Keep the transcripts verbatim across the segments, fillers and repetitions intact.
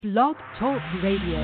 Blog Talk Radio.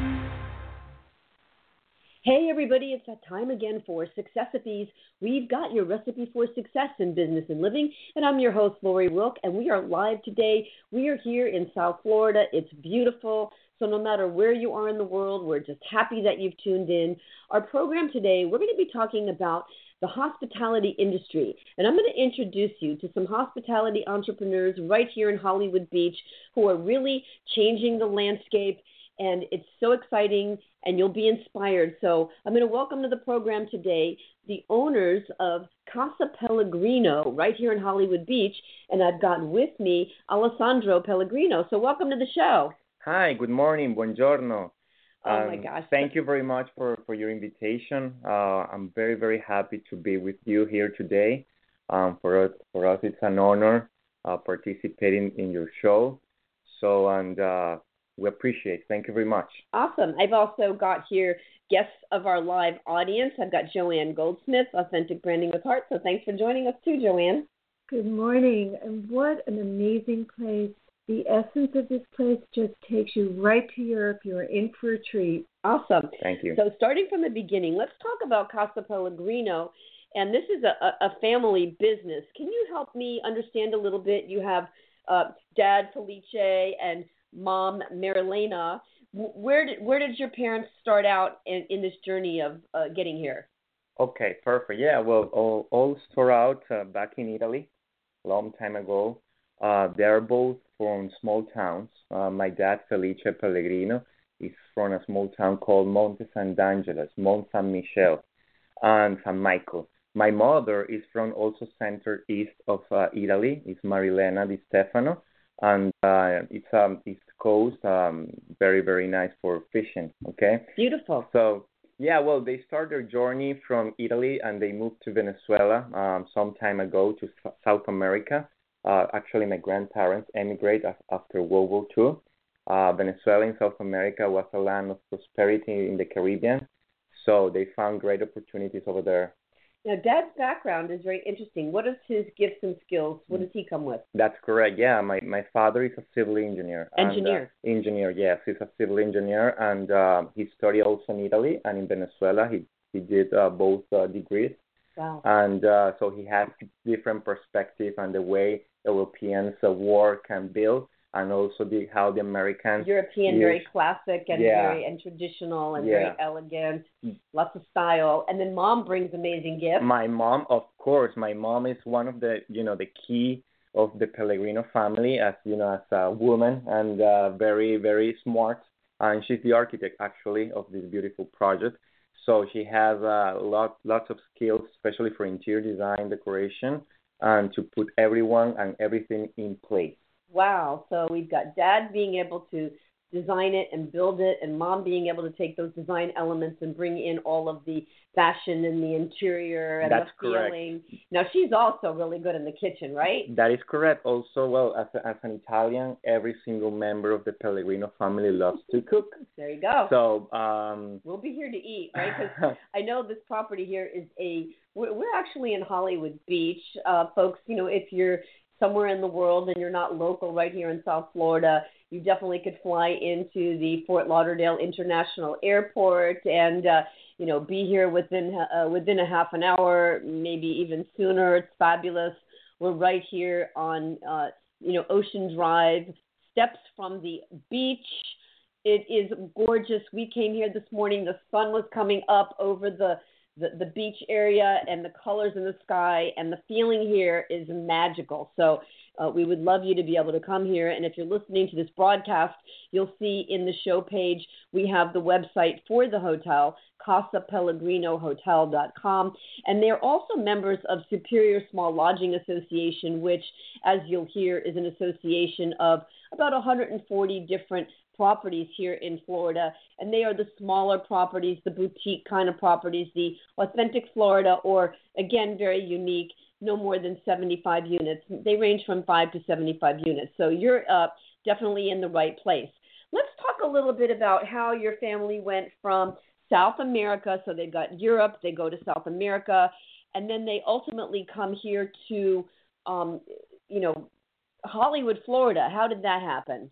Hey everybody, it's that time again for Successities. We've got your recipe for success in business and living, and I'm your host, Lori Wilk, and we are live today. We are here in South Florida. It's beautiful, so no matter where you are in the world, we're just happy that you've tuned in. Our program today, we're going to be talking about the hospitality industry, and I'm going to introduce you to some hospitality entrepreneurs right here in Hollywood Beach who are really changing the landscape, and it's so exciting, and you'll be inspired. So I'm going to welcome to the program today the owners of Casa Pellegrino right here in Hollywood Beach, and I've got with me Alessandro Pellegrino. So welcome to the show. Hi, good morning, buongiorno. Oh, um, my gosh. Thank you very much for, for your invitation. Uh, I'm very, very happy to be with you here today. Um, for us, for us, it's an honor uh, participating in your show. So, and uh, we appreciate it. Thank you very much. Awesome. I've also got here guests of our live audience. I've got Joanne Goldsmith, Authentic Branding with Heart. So thanks for joining us too, Joanne. Good morning. And what an amazing place. The essence of this place just takes you right to Europe. You're in for a treat. Awesome. Thank you. So starting from the beginning, let's talk about Casa Pellegrino. And this is a, a family business. Can you help me understand a little bit? You have uh, Dad Felice and Mom Marilena. Where did where did your parents start out in, in this journey of uh, getting here? Okay, perfect. Yeah, well, all, all started out uh, back in Italy a long time ago. Uh, they're both from small towns. Uh, my dad, Felice Pellegrino, is from a small town called Monte Sant'Angelo, Mont San Michele, and San Michael. My mother is from also center east of uh, Italy. It's Marilena Di Stefano, and uh, it's um East Coast, um, very very nice for fishing. Okay. Beautiful. So yeah, well, they started their journey from Italy and they moved to Venezuela um, some time ago to S- South America. Uh, actually, my grandparents emigrated af- after World War Two. Uh, Venezuela in South America was a land of prosperity in the Caribbean, so they found great opportunities over there. Now, Dad's background is very interesting. What is his gifts and skills? What does he come with? That's correct. Yeah, my, my father is a civil engineer. Engineer. And, uh, engineer, yes, he's a civil engineer, and uh, he studied also in Italy and in Venezuela. He he did uh, both uh, degrees. Wow. And uh, so he has different perspective on the way Europeans uh, work and build, and also the how the Americans European, use, very classic and yeah. very and traditional and yeah. very elegant, lots of style. And then Mom brings amazing gifts. My mom, of course, my mom is one of the you know the key of the Pellegrino family, as you know, as a woman, and uh, very very smart, and she's the architect actually of this beautiful project. So she has a uh, lot, lots of skills, especially for interior design, decoration, and to put everyone and everything in place. Wow. So we've got Dad being able to design it and build it, and Mom being able to take those design elements and bring in all of the fashion and the interior and That's the feeling. Correct. Now, she's also really good in the kitchen, right? That is correct. Also, well, as, a, as an Italian, every single member of the Pellegrino family loves to cook. There you go. So um, we'll be here to eat, right? Because I know this property here is a, we're, we're actually in Hollywood Beach. Uh, folks, you know, if you're somewhere in the world and you're not local right here in South Florida, you definitely could fly into the Fort Lauderdale International Airport and, uh, you know, be here within uh, within a half an hour, maybe even sooner. It's fabulous. We're right here on, uh, you know, Ocean Drive, steps from the beach. It is gorgeous. We came here this morning. The sun was coming up over the The, the beach area and the colors in the sky, and the feeling here is magical. So uh, we would love you to be able to come here. And if you're listening to this broadcast, you'll see in the show page we have the website for the hotel, casa pellegrino hotel dot com. And they're also members of Superior Small Lodging Association, which, as you'll hear, is an association of about one hundred forty different properties here in Florida, and they are the smaller properties, the boutique kind of properties, the authentic Florida, or again, very unique, no more than seventy-five units. They range from five to seventy-five units. So you're uh, definitely in the right place. Let's talk a little bit about how your family went from South America. So they've got Europe, they go to South America, and then they ultimately come here to, um, you know, Hollywood, Florida. How did that happen?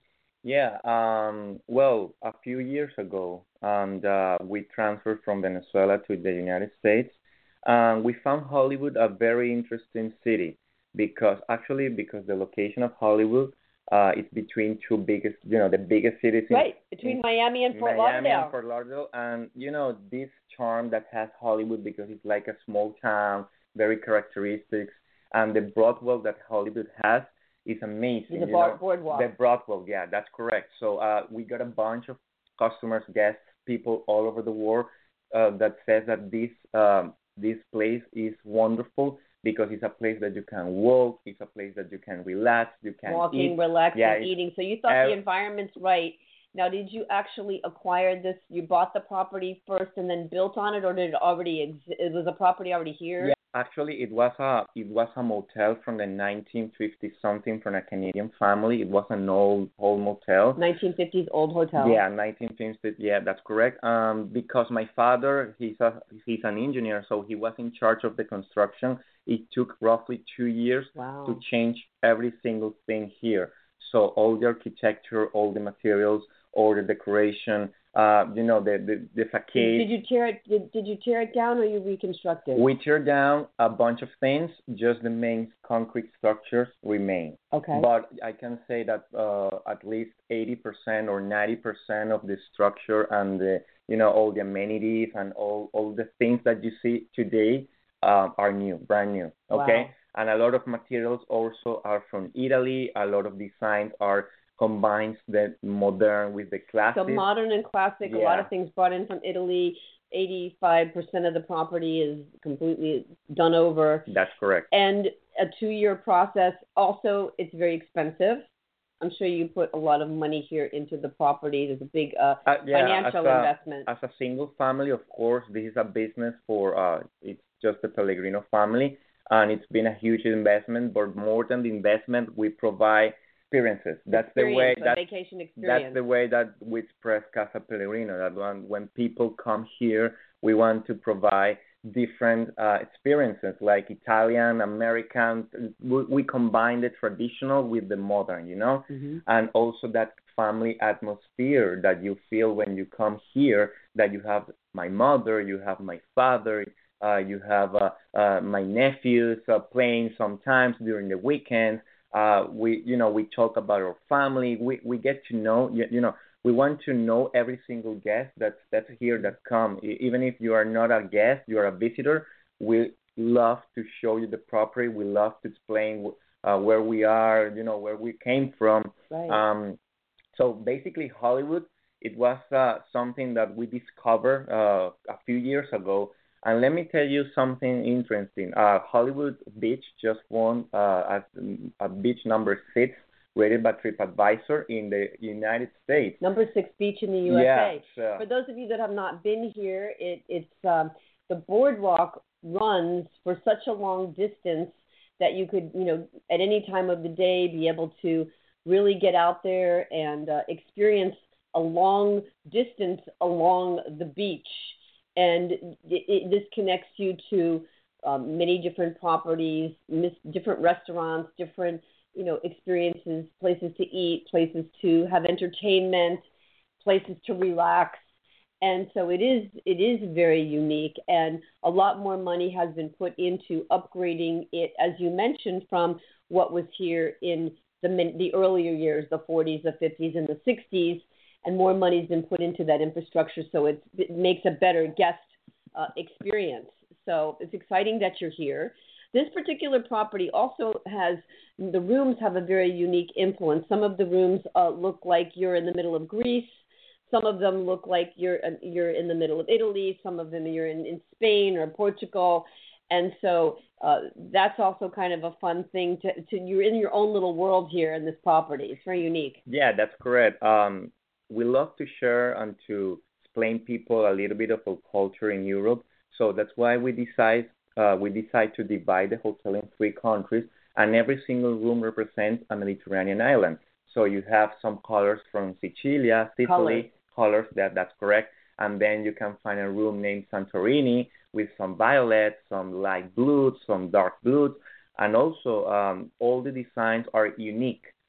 Yeah, um, well, a few years ago, and uh, we transferred from Venezuela to the United States. Um, we found Hollywood a very interesting city because actually because the location of Hollywood uh, is between two biggest, you know, the biggest cities in, Right, between in Miami and Fort Miami and Lauderdale. Fort Lauderdale, and you know this charm that has Hollywood because it's like a small town, very characteristics, and the Broadway that Hollywood has is amazing. The you bar- know, boardwalk. the Broadway, yeah, that's correct. So uh, we got a bunch of customers, guests, people all over the world uh, that says that this um, this place is wonderful because it's a place that you can walk, it's a place that you can relax, you can Walking, eat. relaxing, Yeah, it's eating. So you thought ev- the environment's right. Now, did you actually acquire this? You bought the property first and then built on it, or did it already exist? It was a property already here? Yeah, actually, it was a it was a motel from the nineteen fifty something from a Canadian family. It was an old old motel. nineteen fifties old hotel. Yeah, nineteen fifties. Yeah, that's correct. Um, because my father, he's a he's an engineer, so he was in charge of the construction. It took roughly two years Wow. to change every single thing here. So all the architecture, all the materials, all the decoration, uh, you know, the the, the Did, facade. did you tear it? Did, did you tear it down, or you reconstructed? We tear down a bunch of things, just the main concrete structures remain. Okay. But I can say that uh, at least eighty percent or ninety percent of the structure and the, you know, all the amenities and all, all the things that you see today um, are new, brand new. Okay. Wow. And a lot of materials also are from Italy. A lot of designs are combines the modern with the classic. So modern and classic, a lot Yeah. of things brought in from Italy. eighty-five percent of the property is completely done over. That's correct. And a two-year process. Also, it's very expensive. I'm sure you put a lot of money here into the property. There's a big uh, Uh, yeah, financial as a, investment. As a single family, of course, this is a business for, uh, it's just the Pellegrino family, and it's been a huge investment, but more than the investment, we provide experiences. That's experience, the way, a that, vacation experience. that's the way that we express Casa Pellegrino, that when, when people come here, we want to provide different uh, experiences like Italian, American. We, we combine the traditional with the modern, you know, Mm-hmm. and also that family atmosphere that you feel when you come here, that you have my mother, you have my father, uh, you have uh, uh, my nephews uh, playing sometimes during the weekends. Uh, we, you know, we talk about our family. We, we get to know, you, you know, we want to know every single guest that's that's here that come. E- Even if you are not a guest, you are a visitor. We love to show you the property. We love to explain uh, where we are, you know, where we came from. Right. Um, so basically, Hollywood, it was uh, something that we discovered uh, a few years ago. And let me tell you something interesting. Uh, Hollywood Beach just won uh, as a beach number six rated by TripAdvisor in the United States. Number six beach in the U S A. Yeah, so- For those of you that have not been here, it, it's um, the boardwalk runs for such a long distance that you could, you know, at any time of the day be able to really get out there and uh, experience a long distance along the beach. And it, it, this connects you to um, many different properties, mis- different restaurants, different, you know, experiences, places to eat, places to have entertainment, places to relax. And so it is it is very unique, and a lot more money has been put into upgrading it, as you mentioned, from what was here in the the earlier years, the forties, the fifties, and the sixties, and more money's been put into that infrastructure, so it's, it makes a better guest uh, experience. So it's exciting that you're here. This particular property also has, the rooms have a very unique influence. Some of the rooms uh, look like you're in the middle of Greece. Some of them look like you're uh, you're in the middle of Italy. Some of them you're in, in Spain or Portugal. And so uh, that's also kind of a fun thing to, to, you're in your own little world here in this property. It's very unique. Yeah, that's correct. Um, we love to share and to explain people a little bit of our culture in Europe. So that's why we decide uh, we decide to divide the hotel in three countries, and every single room represents a Mediterranean island. So you have some colors from Sicilia, Sicily, Colors. colors that that's correct, and then you can find a room named Santorini with some violets, some light blues, some dark blues, and also um, all the designs are unique.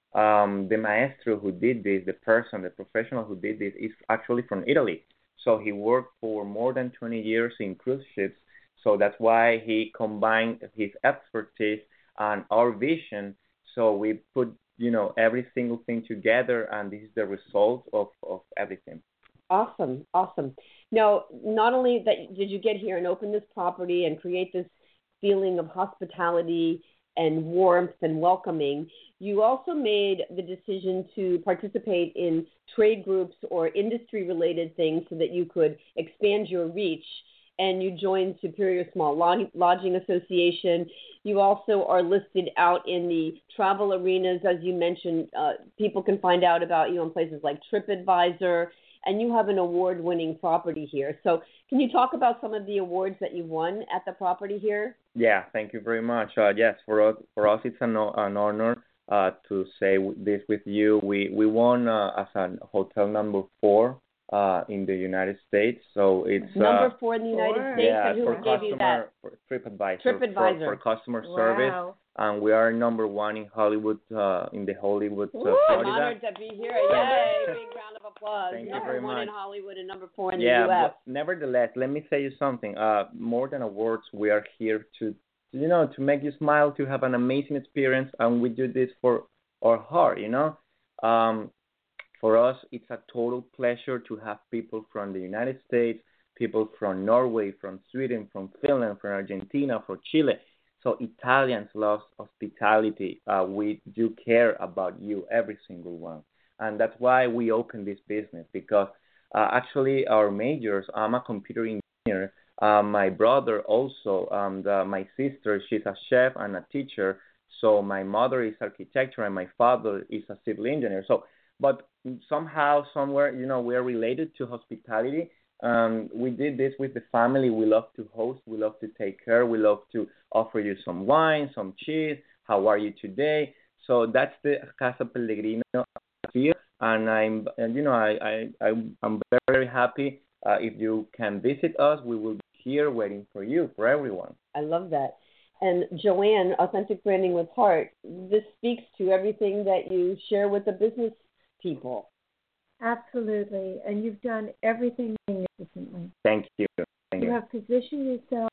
Um, the maestro who did this, the person, the professional who did this, is actually from Italy. So he worked for more than twenty years in cruise ships. So that's why he combined his expertise and our vision. So we put, you know, every single thing together, and this is the result of, of everything. Awesome, awesome. Now, not only that did you get here and open this property and create this feeling of hospitality and warmth and welcoming, you also made the decision to participate in trade groups or industry-related things so that you could expand your reach. And you joined Superior Small Lodging Association. You also are listed out in the travel arenas, as you mentioned. Uh, people can find out about you on places like TripAdvisor, and you have an award-winning property here. So can you talk about some of the awards that you won at the property here? Yeah, thank you very much. Uh, yes, for us, for us, it's an, an honor uh, to say this with you. We we won uh, as a hotel number four uh, in the United States. So it's number uh, four in the United four. States. Yeah, and who for gave customer, you that? for TripAdvisor, TripAdvisor. For, for customer Wow. service, and we are number one in Hollywood, uh, in the Hollywood, uh, Woo, I'm Florida. honored to be here. Yay! Big round of applause. Thank you number very one much. in Hollywood and number four in Yeah, the U S. but nevertheless, let me say you something. Uh, more than awards, we are here to, you know, to make you smile, to have an amazing experience, and we do this for our heart, you know. Um, for us, it's a total pleasure to have people from the United States, people from Norway, from Sweden, from Finland, from Argentina, from Chile. So Italians love hospitality. Uh, we do care about you, every single one. And that's why we opened this business, because uh, actually our majors, I'm a computer engineer. Uh, my brother also, um, the, my sister, she's a chef and a teacher. So my mother is architecture and my father is a civil engineer. So, but somehow, somewhere, you know, we're related to hospitality. Um, we did this with the family. We love to host. We love to take care. We love to offer you some wine, some cheese. How are you today? So that's the Casa Pellegrino here, and I'm, and you know, I, I, I'm very happy. Uh, if you can visit us, we will be here waiting for you, for everyone. I love that. And Joanne, Authentic Branding with Heart, this speaks to everything that you share with the business people. Absolutely. And you've done everything magnificently. Thank you. Thank You you. have positioned yourself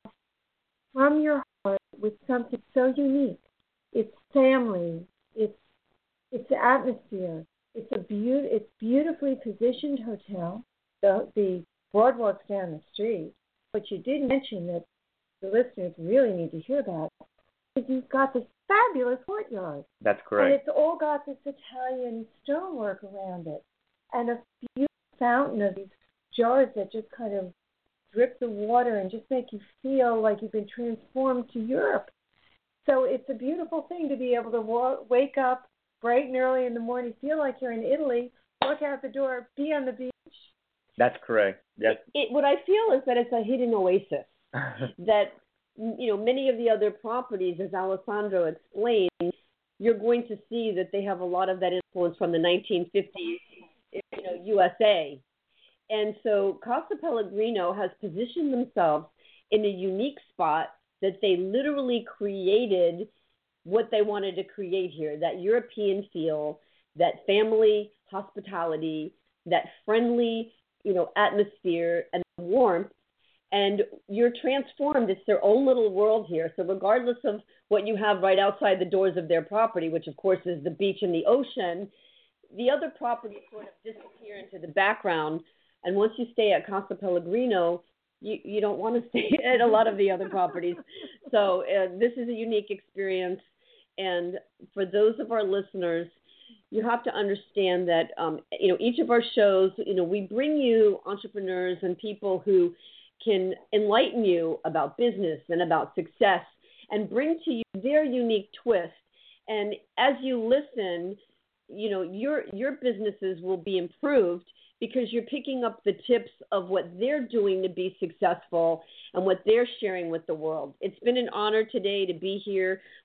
from your heart with something so unique. It's family. It's it's atmosphere. It's a beaut. It's beautifully positioned hotel. The the boardwalk's down the street. But you did mention that the listeners really need to hear about is you've got this fabulous courtyard. That's correct. And it's all got this Italian stonework around it. And a beautiful fountain of these jars that just kind of drip the water and just make you feel like you've been transformed to Europe. So it's a beautiful thing to be able to wa- wake up bright and early in the morning, feel like you're in Italy, look out the door, be on the beach. That's correct. Yes. It, what I feel is that it's a hidden oasis. That, you know, many of the other properties, as Alessandro explained, you're going to see that they have a lot of that influence from the nineteen fifties, you know, U S A. And so Casa Pellegrino has positioned themselves in a unique spot that they literally created what they wanted to create here, that European feel, that family hospitality, that friendly, you know, atmosphere and warmth. And you're transformed. It's their own little world here. So regardless of what you have right outside the doors of their property, which of course is the beach and the ocean, the other properties sort of disappear into the background. And once you stay at Casa Pellegrino, you, you don't want to stay at a lot of the other properties. So uh, this is a unique experience. And for those of our listeners, you have to understand that, um, you know, each of our shows, you know, we bring you entrepreneurs and people who can enlighten you about business and about success and bring to you their unique twist. And as you listen, you know, your your businesses will be improved because you're picking up the tips of what they're doing to be successful and what they're sharing with the world. It's been an honor today to be here with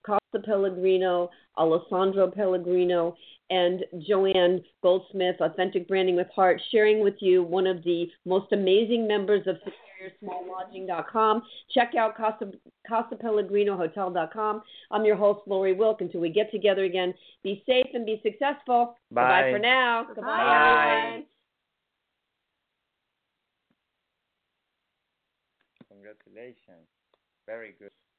Costa Pellegrino, Alessandro Pellegrino, and Joanne Goldsmith, Authentic Branding with Heart, sharing with you one of the most amazing members of Superior Small Lodging dot com. Check out Costa, Costa Pellegrino Hotel dot com. I'm your host, Lori Wilk. Until we get together again, be safe and be successful. Bye. Bye for now. Bye. Goodbye, everyone. Congratulations. Very good.